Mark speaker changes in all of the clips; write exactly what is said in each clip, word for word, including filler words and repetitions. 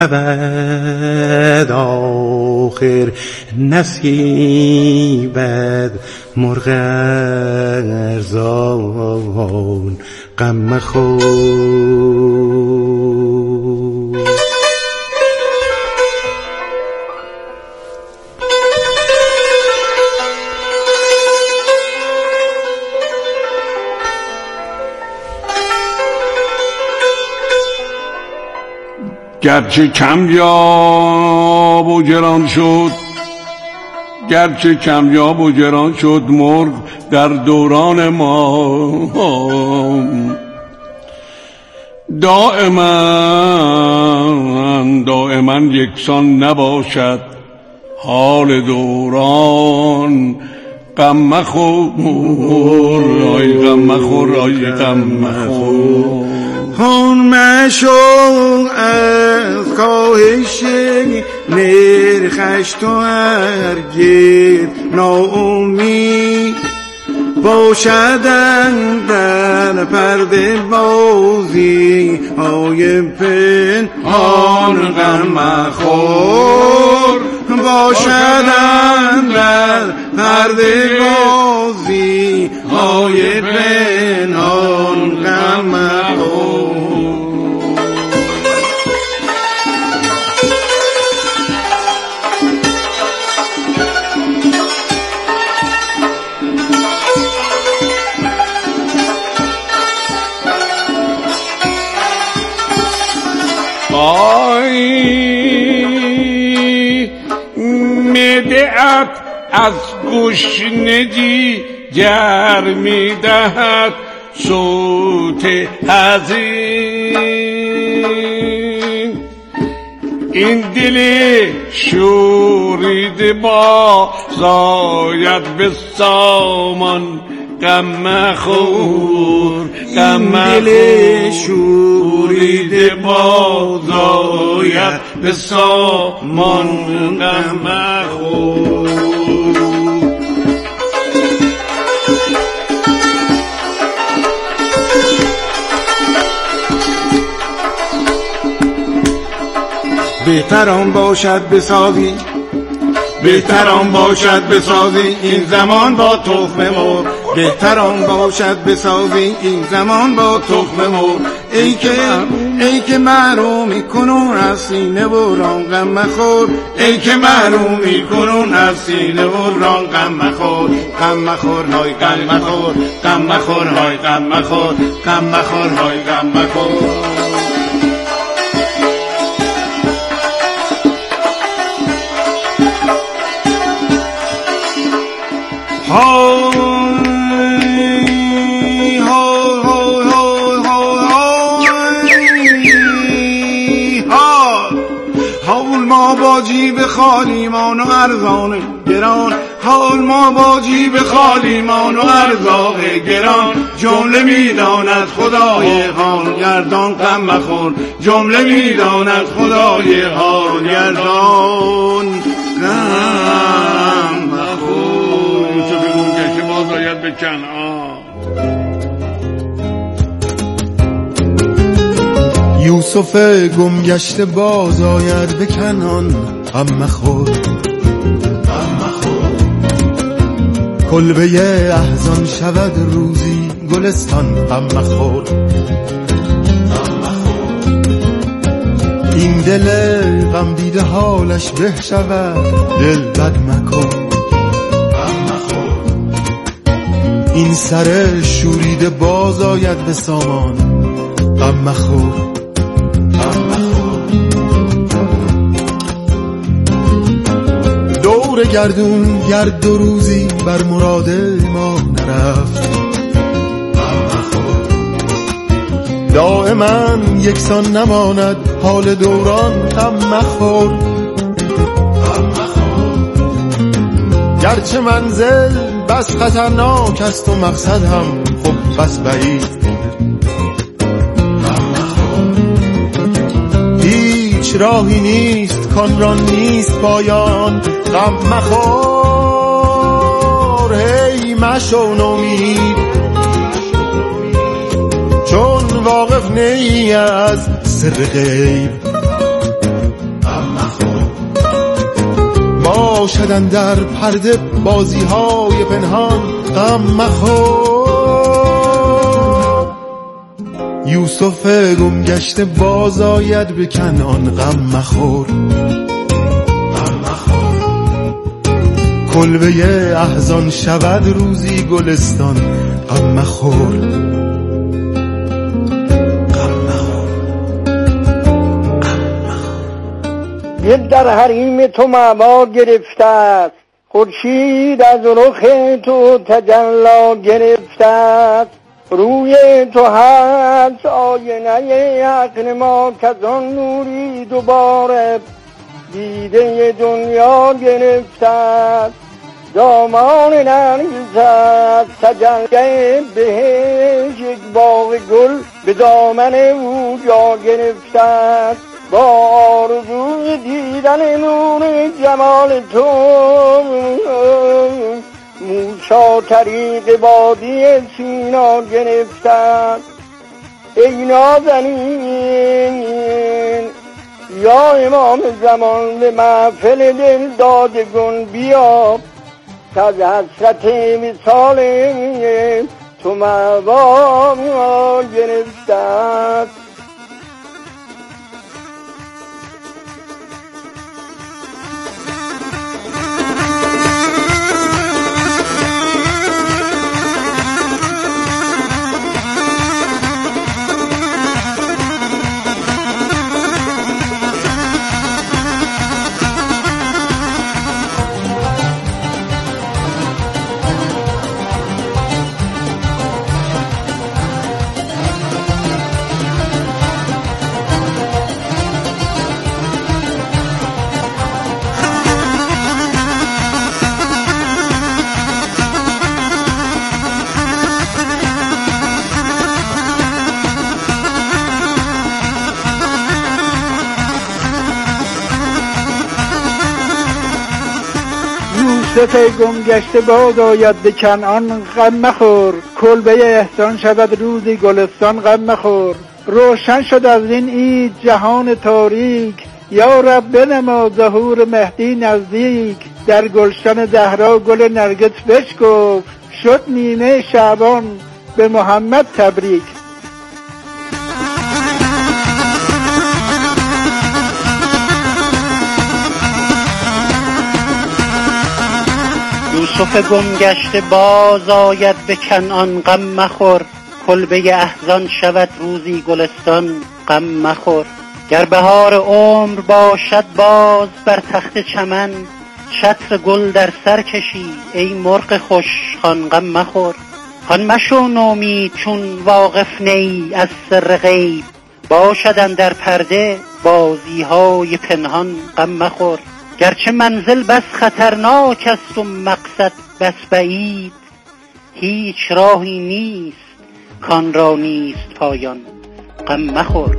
Speaker 1: ابد آخر نصیبت مرغ ارزان غم مخور.
Speaker 2: گرچه کمیاب و گران شد، گرچه کمیاب و گران شد مرغ در دوران ما، دائما دائما یکسان نباشد حال دوران غم مخور، آی غم مخور، آی غم مخور.
Speaker 1: هون مشو از کاهش نرخش تو هرگز ناامید باشدن در پرده بازی های پنهان غم مخور، باشدن در پرده بازی های پنهان غم مخور.
Speaker 2: آی معده‌ات از گشنگی گر می‌دهد صوت حزین، این دل شوریده با زاید به سامان غم مخور، غم مخور. شوریده با زاید به سامان غم مخور.
Speaker 1: بهتر آن باشد بسازی، بهتر آن باشد بسازی این زمان با تخم مرغ، بهتر آن باشد بسازی این زمان با تخم مرغ. ای که ای که محرومی کنون از سینه و ران غم مخور، ای که محرومی کنون از سینه و ران غم مخور. غم مخور های غم مخور، غم مخور های غم مخور، غم مخور های غم مخور. های های های های حال ما با جیب خالیمان و ارزان گران، حال ما با جیب خالیمان و ارزاق گران. جمله میداند خدای حال گردان غم مخور، جمله میداند خدای حال گردان غم مخور.
Speaker 2: چه بگون که باز آید به کنعان.
Speaker 3: یوسف گم گشته باز آید به کنعان غم مخور، غم مخور. کلبه احزان شود روزی گلستان غم مخور، غم مخور. این دل غم دیده حالش به شود دل بد مکن غم مخور. این سر شوریده باز آید به سامان غم مخور، غم مخور. دور گردون گرد دو روزی بر مراد ما نرفت غم مخور. دائما یکسان نماند حال دوران غم مخور، غم مخور. گرچه منزل بس خطرناک است و مقصد هم خب بس بعید غم مخور. هیچ راهی نیست کان را نیست پایان غم مخور. هی مشو نومید چون واقف نی از سر غیب باشدن در پرده بازی های پنهان غم مخور. یوسف گم گشته باز آید به کنعان غم مخور. کلبه احزان شود روزی گلستان غم مخور.
Speaker 4: دل در حریم تو معما گرفته است، خورشید از رخ تو تجلا گرفته است. روی تو هست آینه عقل ما که آن نوری دوباره دیده دنیا گرفته است. دامان نرگس است تجلی بهش، یک باغ گل به دامن او جا گرفته است. با آرزوی دیدن نور جمال تو موسی طریق وادی سینا گرفتند. ای نازنین یا امام زمان به محفل دل دادگان بیا، که از حسرت وصال تو مأوا گرفتند.
Speaker 5: یوسف گم گشته باد آید به کنعان غم مخور. کلبه احسان شود روزی گلستان غم مخور. روشن شد از این عید جهان تاریک، یا رب بنما ظهور مهدی نزدیک. در گلشن زهرا گل نرگس بشکفت، شد نیمه شعبان به محمد تبریک.
Speaker 6: یوسف گم گشته باز آید به کنعان غم مخور. کلبه احزان شود روزی گلستان غم مخور. گر بهار عمر باشد باز بر تخت چمن، چتر گل در سر کشی ای مرغ خوش خوان غم مخور. هان مشو نومید چون واقف نی از سر غیب، باشدن در پرده بازی های پنهان غم مخور. گرچه منزل بس خطرناک است و مقصد بس بعید، هیچ راهی نیست کان را نیست پایان غم مخور.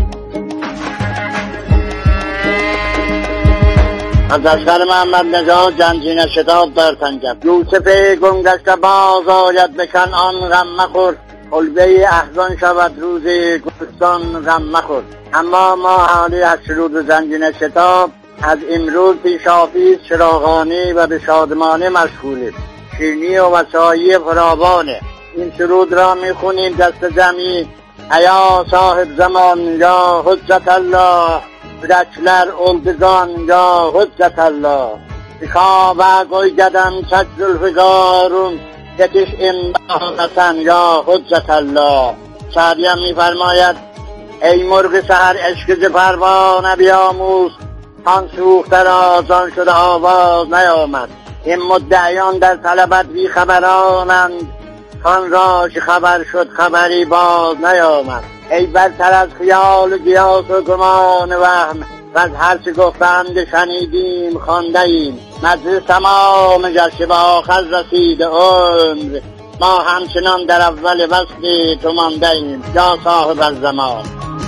Speaker 7: از لشکر محمد نژاد جنگین شتاب در تنگم. یوسف گم گشته باز آید به کنعان غم مخور. کلبه احزان شود روز گلستان غم مخور. اما ما حالی از شروع جنگین شتاب از امروز پیشافیز چراغانی و به شادمانه مشغولیم. شیرینی و وسایی فراوانه. این سرود را میخونیم دست جمعی. ایا صاحب زمان یا حجت الله، بودکler oldugan یا حجت الله. بخواب گوی گدم چک زلفگارون، یکیش امدادتن یا حجت الله. سعدی میفرماید ای مرغ سحر عشق ز پروانه بیاموز، آن سوخته را زان شده آواز نیامد. این مدعیان در طلبت بی خبرانند، خان را که خبر شد خبری باز نیامد. ای برتر از خیال و قیاس و گمان وهم، و از هر چه گفتند شنیدیم خوانده ایم. مجلس تمام گشته به آخر رسید عمر، ما همچنان در اول وصل تو مانده ایم یا صاحب الزمان.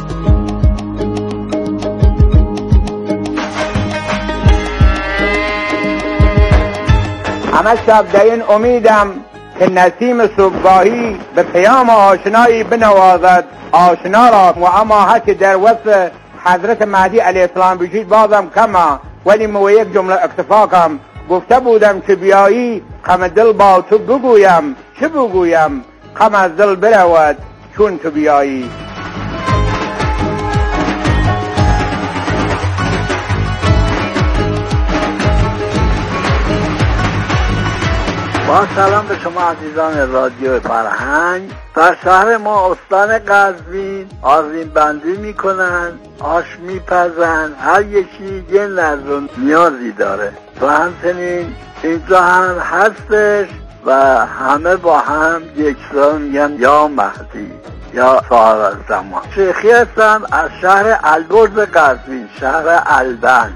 Speaker 4: همه شب در این امیدم که نسیم صبحگاهی به پیام آشنایی بنوازد آشنا را. و اما هرچه در وصف حضرت مهدی علیه السلام بشید بازم کما ولی ما یک جمله اکتفا کنم. گفته بودم که بیایی غم دل با تو بگویم، چه بگویم غم از دل برود چون تو بیایی.
Speaker 8: با سلام به شما عزیزان رادیو فرهنگ. در شهر ما استان قزوین آذین بندی میکنن، آش میپزن، هر یکی یه نظر و نیازی داره و همچنین اینجا هم هستش و همه با هم یکسان میگن یا مهدی یا صاحب زمان. شیخی هستم از شهر البرز قزوین، شهر البند.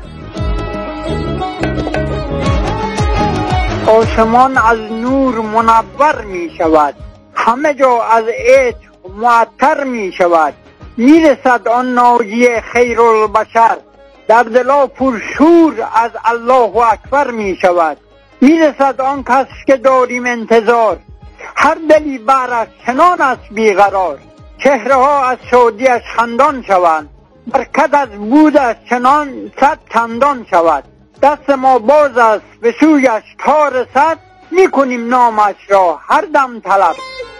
Speaker 5: آسمان از نور منور می شود، همه جا از عشق معطر می شود. می رسد آن ناجی خیر البشر، در دلا پرشور از الله اکبر می شود. می رسد آن کس که داریم انتظار، هر دلی برش چنان است بیقرار. چهره ها از شادیش خندان شوند، برکت از بودش چنان صد چندان شود. دست ما باز است به سویش تا رسد، میکنیم نامش را هر دم طلب.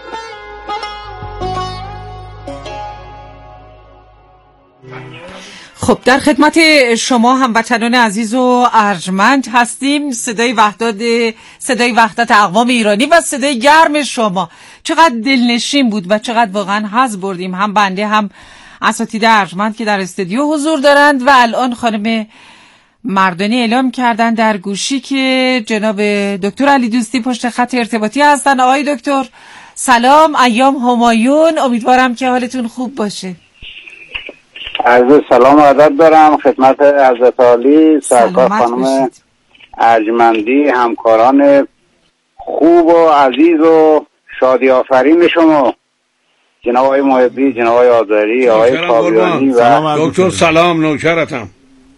Speaker 9: خب در خدمت شما هموطنان عزیز و ارجمند هستیم. صدای وحدت صدای وحدت اقوام ایرانی و صدای گرم شما چقدر دلنشین بود و چقدر واقعا حظ بردیم، هم بنده هم اساتید ارجمند که در استودیو حضور دارند. و الان خانم مردانی اعلام کردن در گوشی که جناب دکتر علی دوستی پشت خط ارتباطی هستن. آقای دکتر سلام، ایام همایون، امیدوارم که حالتون خوب باشه.
Speaker 10: عرض سلام و ادب دارم خدمت حضرت عالی، سرکار خانم ارجمندی، همکاران خوب و عزیز و شادی آفرین شما، جناب آقای محبی، جناب آقای آذری، آقای کاویانی و
Speaker 2: دکتر سلام، نوکرتم.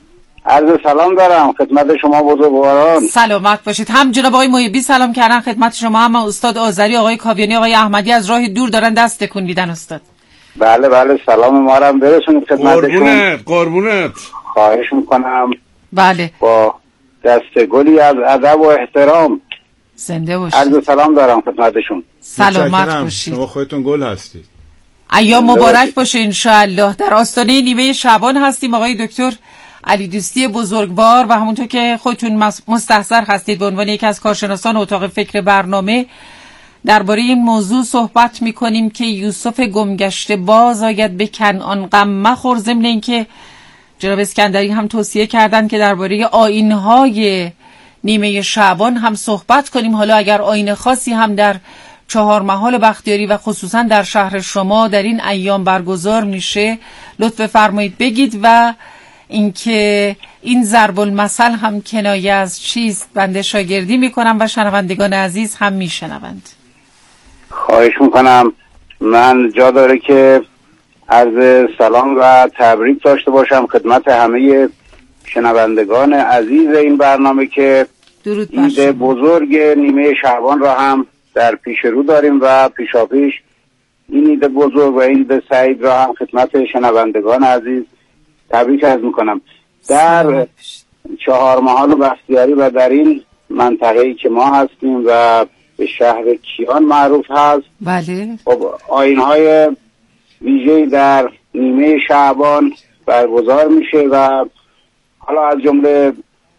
Speaker 10: عرض سلام دارم خدمت شما بزرگواران.
Speaker 9: سلامت باشید. هم جناب آقای محبی سلام کردن خدمت شما، هم استاد آذری، آقای کاویانی، آقای احمدی از راه دور دارن دست تکون میدن. استاد
Speaker 10: بله بله، سلام ما رو هم برسونید خدمتشون.
Speaker 2: قربونت قربونت.
Speaker 10: خواهش میکنم.
Speaker 9: بله،
Speaker 10: با دست گلی از ادب و احترام
Speaker 9: زنده باشید.
Speaker 10: عرض سلام دارم خدمتشون.
Speaker 9: سلامت باشید.
Speaker 1: شما خودتون گل هستید.
Speaker 9: ایام مبارک باشه انشاءالله. در آستانه نیمه شعبان هستیم. آقای دکتر علی دوستی بزرگوار و همونطور که خودتون مستحضر هستید به عنوان یکی از کارشناسان اتاق فکر برنامه درباره این موضوع صحبت میکنیم که یوسف گمگشته باز آید به کنعان غم مخور. ضمن اینکه جناب اسکندری هم توصیه کردن که درباره آیین‌های نیمه شعبان هم صحبت کنیم. حالا اگر آیین خاصی هم در چهار محال بختیاری و خصوصا در شهر شما در این ایام برگزار میشه لطف فرمایید بگید و اینکه این ضرب المثل هم کنایه از چیست بنده شاگردی میکنم و شنوندگان عزیز هم میشنوند.
Speaker 10: خواهش میکنم. من جا داره که عرض سلام و تبریک داشته باشم خدمت همه شنوندگان عزیز این برنامه که عید بزرگ نیمه شعبان را هم در پیش رو داریم و پیشاپیش این عید بزرگ و عید سعید را هم خدمت شنوندگان عزیز تبریک عرض میکنم. در چهار محال بختیاری و در این منطقه‌ای که ما هستیم و به شهر کیان معروف هست،
Speaker 9: بله،
Speaker 10: خب آیین‌های ویژه‌ای در نیمه شعبان برگزار میشه و حالا از جمله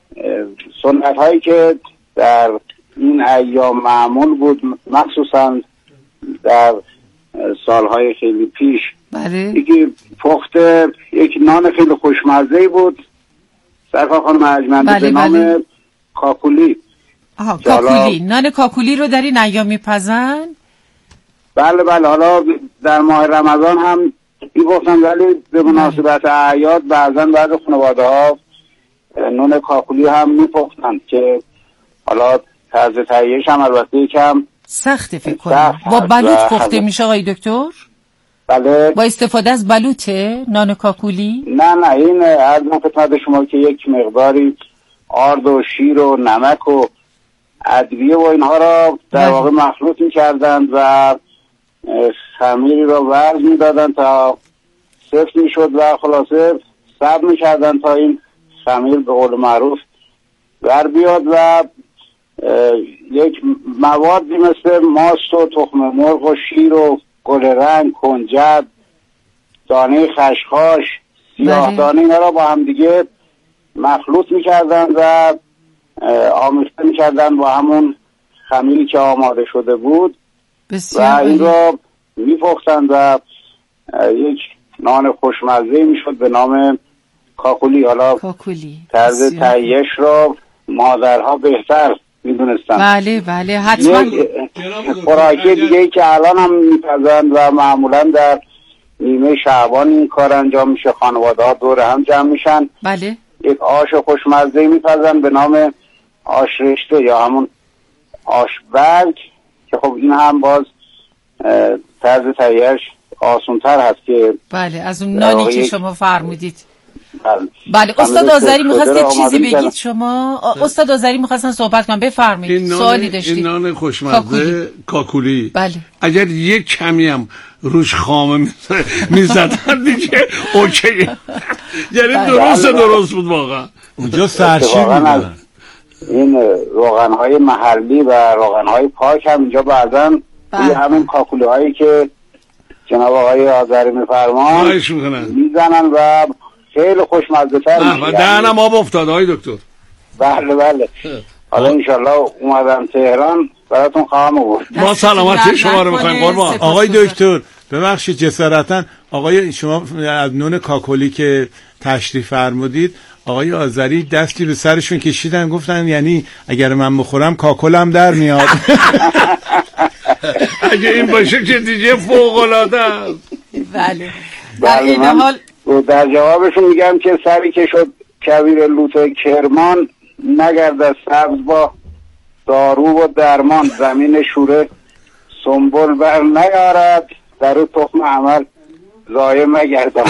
Speaker 10: سنت‌هایی که در این ایام معمول بود مخصوصا در سالهای خیلی پیش،
Speaker 9: بله،
Speaker 10: یکی پخت یک نان خیلی خوشمزه‌ای بود سرکار خانم ارجمندی،
Speaker 9: بله،
Speaker 10: به نام
Speaker 9: بله.
Speaker 10: کاکولی.
Speaker 9: آها، کاکولی، نان کاکولی رو در این ایام میپزن؟
Speaker 10: بله بله، حالا در ماه رمضان هم میگفتن ولی به مناسبت اعیاد بعضا بعض خانواده ها نان کاکولی هم میپختن که حالا طرز تهیه‌اش هم البته یکم
Speaker 9: سخته فکر کنم. با بلوط پخته میشه آقای دکتر؟
Speaker 10: بله.
Speaker 9: با استفاده از بلوطه نان کاکولی؟
Speaker 10: نه نه، این از من خدمت شما که یک مقداری آرد و شیر و نمک و ادویه و اینها را در واقع مخلوط می‌کردند و خمیری را ورز می‌دادند تا سفت می‌شد و خلاصه صبر می‌کردند تا این خمیر به قول معروف بر بیاد و یک موادی مثل ماست و تخم مرغ و شیر و گل رنگ، کنجد، دانه خشخاش، سیاه دانه، اینا را با هم دیگه مخلوط میکردن و آمیخته میکردن با همون خمیری که آماده شده بود و این را میپختن و یک نان خوشمزه میشد به نام کاکولی. حالا طرز تهیه‌اش را مادرها بهتر میدونستن.
Speaker 9: بله بله حتما.
Speaker 10: خوراکی دیگه ای که الان هم میپزن و معمولا در نیمه شعبان این کار انجام میشه، خانواده ها دور هم جمع میشن.
Speaker 9: بله.
Speaker 10: یک آش خوشمزه میپزن به نام آش رشته یا همون آش برگ که خب این هم باز طرز تهیه‌اش آسان‌تر هست که
Speaker 9: بله از اون نانی که شما فرمودید.
Speaker 10: بله,
Speaker 9: بله. استاد آذری می‌خواستید چیزی بگید شما؟ استاد آذری می‌خواستن صحبت کنم، بفرمایید. سوالی داشتید؟
Speaker 2: این نان خوشمزه کاکولی
Speaker 9: بله.
Speaker 2: اگر یک کمی هم روش خامه می‌زدن دیگه اوکی. یعنی درست درست بود واقعا.
Speaker 1: اونجا سرچین می‌دن.
Speaker 10: این روغن‌های محلی و روغن‌های پاک هم اینجا بعضن توی همین کاکولی‌هایی که جناب آقای آذری می‌فرمان میزنن و خیلی خوشمزه‌تر میشه.
Speaker 2: و دهنم آب افتاد آقای دکتر.
Speaker 10: بله بله. حالا انشالله اومدم تهران براتون خواهم آورد.
Speaker 2: ما سلامتی شما رو می‌خوایم قربان.
Speaker 1: آقای دکتر ببخشید جسارتاً آقای شما از نون کاکولی که تشریف فرمودید آقای آذری دستی به سرشون کشیدن گفتن یعنی اگر من بخورم کاکلم در میاد.
Speaker 2: اگه این باشه که دیگه فوق‌العاده است.
Speaker 9: بله. در این حال
Speaker 10: در جوابشون میگم که سری که شد کویر لوت کرمان نگرد سبز با دارو و درمان، زمین شوره سنبل بر نیارد در او تخم عمل ضایع مگردم.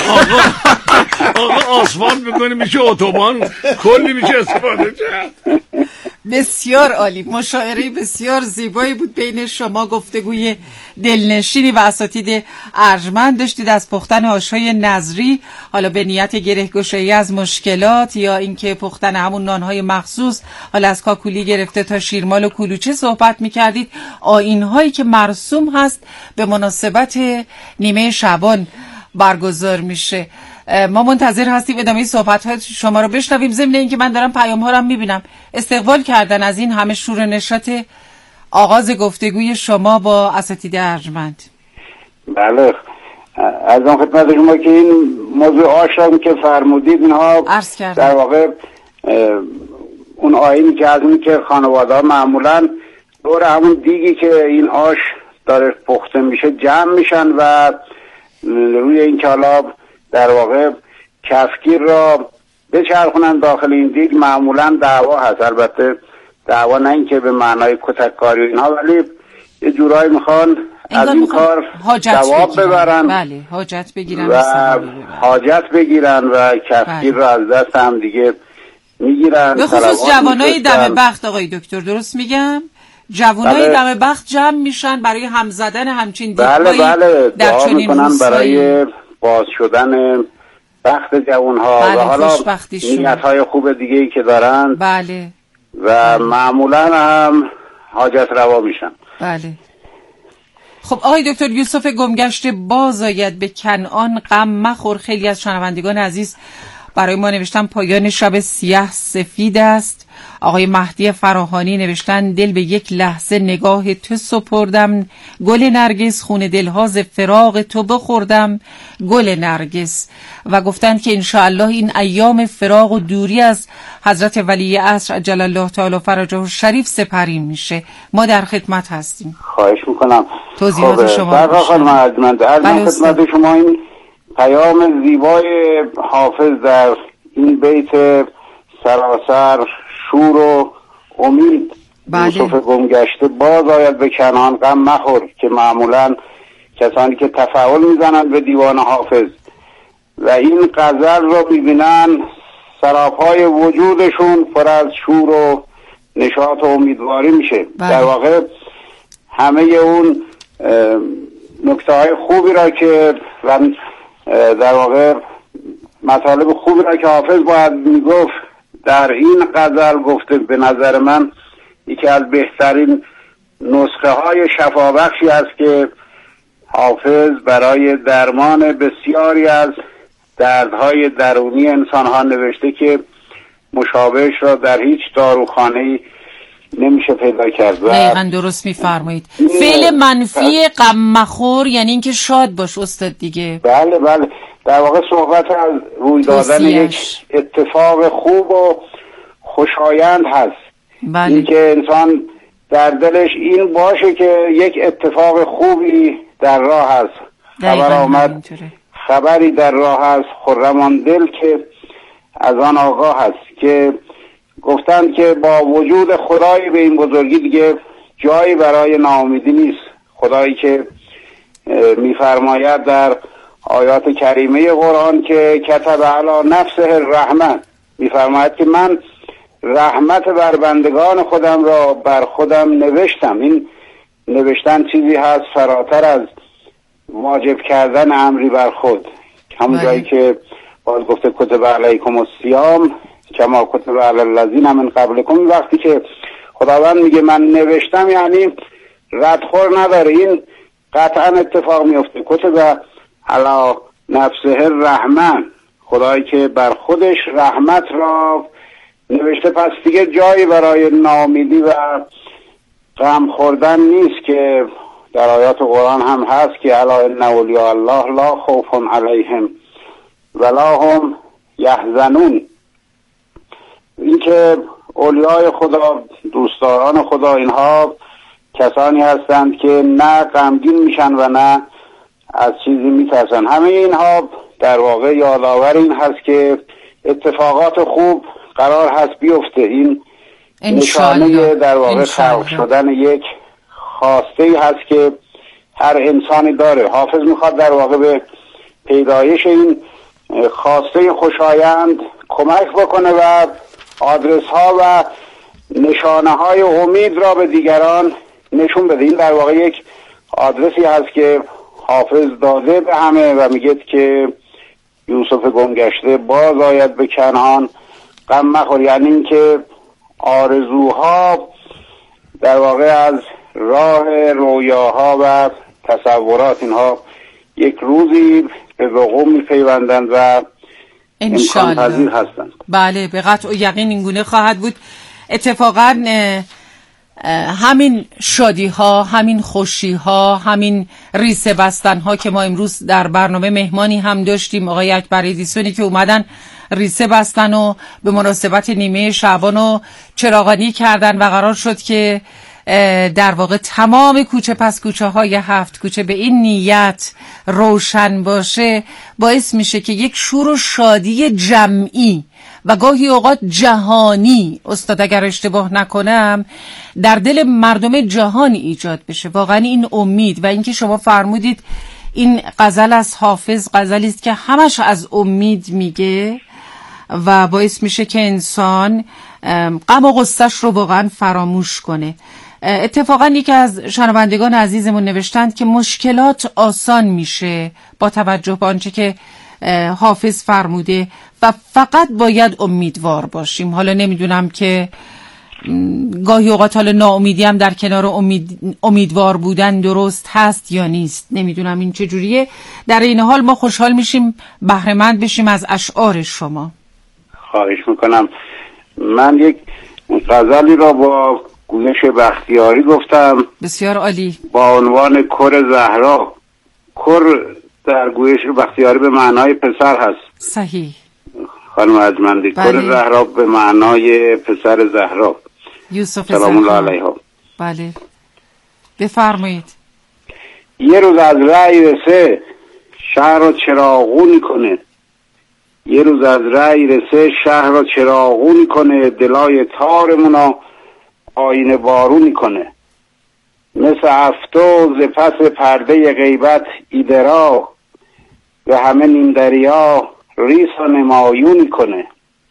Speaker 2: آقا آسفالت میکنه میشه اتوبان، کلی میشه استفاده کرد.
Speaker 9: بسیار عالی، مشاعره بسیار زیبایی بود بین شما، گفتگوی دلنشینی و اساتید ارجمند داشتید از پختن آش‌های نظری، حالا به نیت گره‌گشایی از مشکلات یا اینکه پختن همون نان‌های مخصوص، حالا از کاکولی گرفته تا شیرمال و کلوچه صحبت می‌کردید، آیین‌هایی که مرسوم هست به مناسبت نیمه شعبان برگزار میشه. ما منتظر هستیم ادامه صحبت‌های شما رو بشنویم. ضمن اینکه من دارم پیام‌ها رو می‌بینم استقبال کردن از این همه شور نشاط آغاز گفتگوی شما با اساتید ارجمند.
Speaker 10: بله از اون خدمت شما که این موضوع آش که فرمودید اینها در واقع اون آیینی که از اون که خانواده‌ها معمولاً دور همون دیگی که این آش داره پخته میشه جمع میشن و روی این کالا در واقع کفگیر را بچرخونن داخل این دیگ. معمولا دعوا هست، البته دعوا نه این که به معنای کتککاری اینها، ولی یه جورایی میخوان از این کار جواب ببرن.
Speaker 9: بله حاجت بگیرن
Speaker 10: و حاجت بگیرن و کفگیر را از دست هم دیگه میگیرن.
Speaker 9: به خصوص جوانای دم بخت آقای دکتر، درست میگم؟ جوانای بله. دم بخت جمع میشن برای هم زدن همچین دیگهایی.
Speaker 10: بله بله دعا میکنن برای باز شدن بخت جوانها
Speaker 9: بله،
Speaker 10: و حالا نیت‌های خوب دیگه ای که دارن.
Speaker 9: بله.
Speaker 10: و بله. معمولا هم حاجت روا میشن.
Speaker 9: بله. خب آقای دکتر یوسف گمگشته، باز آید به کنعان غم مخور. خیلی از شنوندگان عزیز برای ما نوشتن پایان شب سیاه سفید است. آقای مهدی فراهانی نوشتن دل به یک لحظه نگاه تو سپردم، گل نرگس خون دلها ز فراق تو بخوردم گل نرگس. و گفتن که انشاءالله این ایام فراق و دوری از حضرت ولی عصر عجل الله تعالی فرجه شریف سپری میشه. ما در خدمت هستیم.
Speaker 10: خواهش میکنم.
Speaker 9: توضیحات شما
Speaker 10: در خدمت از خدمت شما این پیام زیبای حافظ در این بیت سراسر شور و امید.
Speaker 9: بله.
Speaker 10: یوسف گمگشته باز آید به کنعان غم مخور، که معمولا کسانی که تفاعل میزنند به دیوان حافظ و این غزل رو میبینن سراپای وجودشون پر از شور و نشاط و امیدواری میشه.
Speaker 9: بله.
Speaker 10: در واقع همه اون نکته های خوبی را که و در واقع مطالب خوبی را که حافظ باید میگفت در این غزل گفته به نظر من یکی از بهترین نسخه های شفابخشی است که حافظ برای درمان بسیاری از دردهای درونی انسان ها نوشته که مشابهش را در هیچ داروخانه‌ای نمیشه پیدا کرد.
Speaker 9: دقیقاً درست میفرمایید. فعل منفی غم مخور یعنی اینکه شاد باش استاد دیگه.
Speaker 10: بله بله، در واقع صحبت از روی دادن یک اتفاق خوب و خوشایند هست.
Speaker 9: بله.
Speaker 10: این که انسان در دلش این باشه که یک اتفاق خوبی در راه هست، خبر آمد خبری در راه هست، خرمان دل که از آن آگاه هست. که گفتند که با وجود خدایی به این بزرگی دیگه جایی برای ناامیدی نیست. خدایی که میفرماید در آیات کریمه قرآن که کتب علی نفسه الرحمه، میفرماید که من رحمت بر بندگان خودم را بر خودم نوشتم. این نوشتن چیزی هست فراتر از واجب کردن امری بر خود. همون جایی که باز گفته کتب علیکم الصیام کما کتب علی الذین من قبلکم، وقتی که خداوند میگه من نوشتم یعنی ردخور نداره، این قطعا اتفاق میفته. کتب علی نفسه الرحمن، خدایی که بر خودش رحمت را نوشته، پس دیگه جایی برای ناامیدی و غم خوردن نیست که در آیات قرآن هم هست که الا ان اولیاء الله لا خوف علیهم ولا هم یحزنون. این که اولیای خدا، دوستداران خدا، اینها کسانی هستند که نه غمگین میشن و نه از چیزی میترسن. همه اینها در واقع یادآور این هست که اتفاقات خوب قرار هست بیفته. این نشانه در واقع خلق شدن یک خواسته ای هست که هر انسانی داره. حافظ میخواد در واقع به پیدایش این خواسته خوشایند کمک بکنه و آدرس ها و نشانه های امید را به دیگران نشون بده. این در واقع یک آدرسی هست که حافظ داده به همه و میگه که یوسف گم گشته باز آید به کنعان غم مخور، یعنی این که آرزوها در واقع از راه رویاها و تصورات اینها یک روزی به وقوع میپیوندند و امکان پذیر هستند.
Speaker 9: بله، به قطع و یقین این گونه خواهد بود. اتفاقا همین شادی ها، همین خوشی ها، همین ریسه بستن ها که ما امروز در برنامه مهمانی هم داشتیم، آقای اکبر ادیسونی که اومدن ریسه بستن و به مناسبت نیمه شعبان و چراغانی کردن و قرار شد که در واقع تمام کوچه پس کوچه های هفت کوچه به این نیت روشن باشه، باعث میشه که یک شور و شادی جمعی و گاهی اوقات جهانی، استاد اگر اشتباه نکنم، در دل مردم جهان ایجاد بشه. واقعا این امید و اینکه شما فرمودید این غزل از حافظ غزلی است که همش از امید میگه و باعث میشه که انسان غم و غصه‌اش رو واقعا فراموش کنه. اتفاقا یکی از شنوندگان عزیزمون نوشتند که مشکلات آسان میشه با توجه به آنچه که حافظ فرموده و فقط باید امیدوار باشیم. حالا نمیدونم که گاهی اوقات حالا ناامیدی هم در کنار امید، امیدوار بودن درست هست یا نیست، نمیدونم این چجوریه. در این حال ما خوشحال میشیم بهره مند بشیم از اشعار شما.
Speaker 10: خواهش میکنم. من یک غزلی را با گویش بختیاری گفتم،
Speaker 9: بسیار عالی، با
Speaker 10: عنوان کر زهرا. کر در گویش بختیاری به معنای پسر هست.
Speaker 9: صحیح
Speaker 10: خانم ارجمندی. بله. کر زهرا به معنای پسر زهرا
Speaker 9: یوسف
Speaker 10: سلام الله علیها.
Speaker 9: بله بفرمایید.
Speaker 10: یه روز از رأی رسه شهر را چراغونی کنه، یه روز از رأی رسه شهر را چراغونی کنه، دلای تارمونا آینه بارونی کنه. مثل افتو ز پس پرده غیبت ایدرا و همه نیم دریا ریس و نمایونی کنه.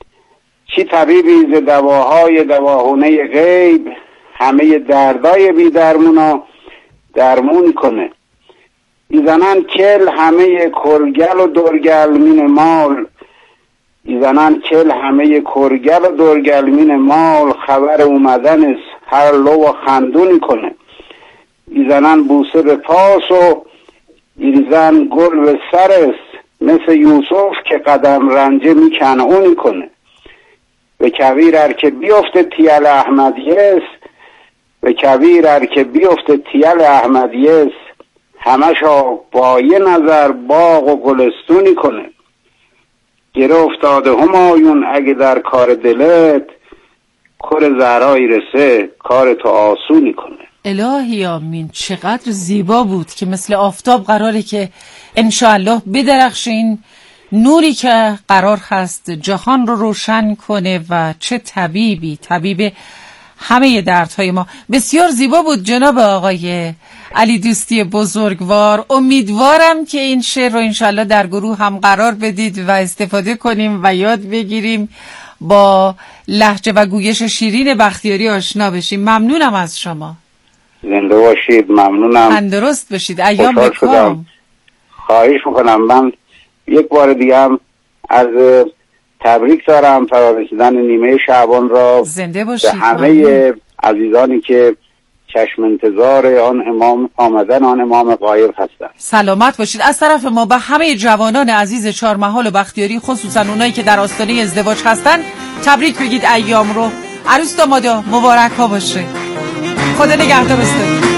Speaker 10: چی طبیبی ز دواهای دواهونه غیب همه دردای بی درمونا درمون کنه. ایزنن کل همه کرگل و درگل مین مال، ایزنان کل همه کرگل و دورگلمین مال خبر اومدن هر لو و خندونی کنه. ایزنان بوسه به پاس و ایزن گل به سر است، مثل یوسف که قدم رنجه میکنه اونی کنه. و کویر ار که بیفته تیل احمدیه است، و کویر ار که بیفته تیل احمدیه است، همشا با یه نظر باغ و گلستونی کنه. گره افتاده همایون اگه در کار دلت، کار زهرایی رسه کار تو آسونی کنه.
Speaker 9: الهی آمین. چقدر زیبا بود که مثل آفتاب قراره که انشاءالله بدرخشه، این نوری که قرار هست جهان رو روشن کنه و چه طبیبی، طبیب همه دردهای ما. بسیار زیبا بود جناب آقای علی دوستی بزرگوار. امیدوارم که این شعر رو انشالله در گروه هم قرار بدید و استفاده کنیم و یاد بگیریم، با لهجه و گویش شیرین بختیاری آشنا بشیم. ممنونم از شما.
Speaker 10: زنده باشید. ممنونم.
Speaker 9: تندرست باشید. ایام بکام.
Speaker 10: خواهش میکنم. من یک بار دیگه هم از تبریک دارم فرارسیدن نیمه شعبان را.
Speaker 9: زنده باشید.
Speaker 10: به همه عزیزانی که چشم انتظار آن امام آمدن آن امام غایب هستند.
Speaker 9: سلامت باشید. از طرف ما به همه جوانان عزیز چهارمحال و بختیاری، خصوصا اونایی که در آستانه ازدواج هستن، تبریک بگید ایام رو. عروس دامادا مبارک ها باشه. خدا نگهدار است.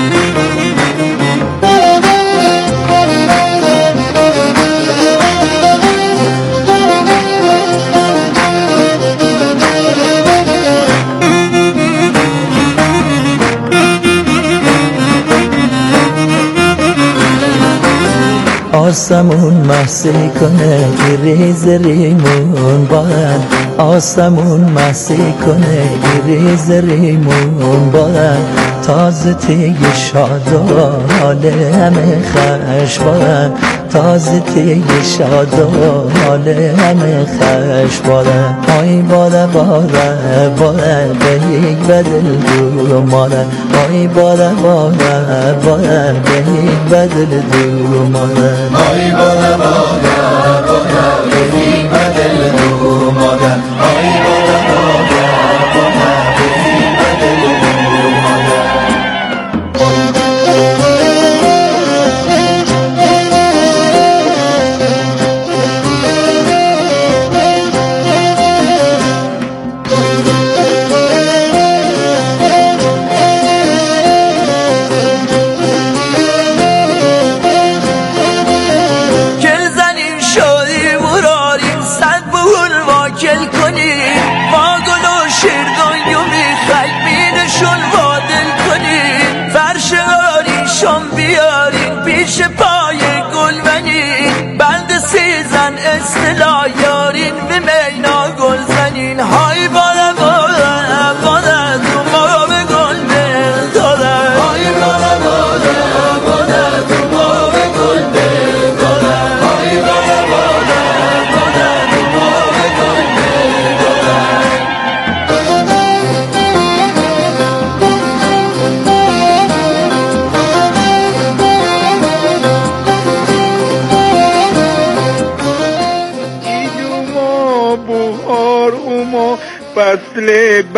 Speaker 11: آسمون محسی کنه ای ریز ریمون باید، آسمون محسی کنه ای ریز ریمون باید، تازه تیگ شادال همه خش باید، تازه تیگ شادال همه خش باید. آی باده باده باده به یک بدل دور ماده، آی باده باده باده به یک بدل دور ماده، آی باده باده باده به یک بدل دور ماده، آی باده باده باده به یک بدل دور ماده. اصطلاح یارین به مینا گل زنین، های بالا بالا بالا تو ما به گل برداره، های بالا بالا بالا تو ما به گل برداره، های بالا بالا بالا تو ما به گل برداره.
Speaker 5: فصل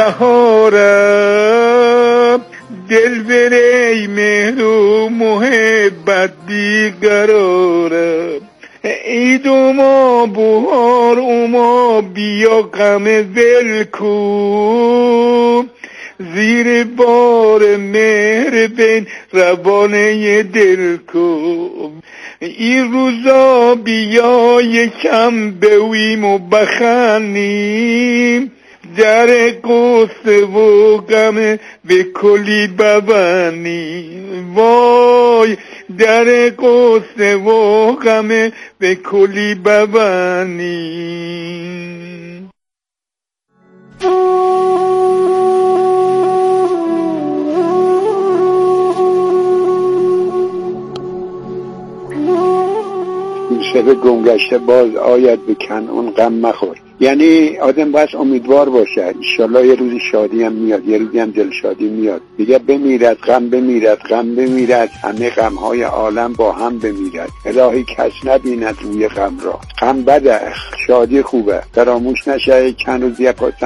Speaker 5: بهارم دل بری مهر و محبت بیقرارم، عید و ما بهار و ما بیا غم ول کو، زیر بار مهر بین روانه دل کو، این روزا بیا یکم بویم و بخنیم، در قصه و غم به کلی ببنی، وای در قصه و غم به کلی ببنی.
Speaker 12: یوسف گمگشته باز آید به کنعان غم مخور. یعنی آدم باید امیدوار باشه، انشالله یه روزی شادی هم میاد، یه روزی هم دل شادی میاد. دیگه بمیرد غم بمیرد غم بمیرد، همه غمهای عالم با هم بمیرد. الهی کس نبیند روی غم را، غم بده شادی خوبه، فراموش نشه چند روزی پاس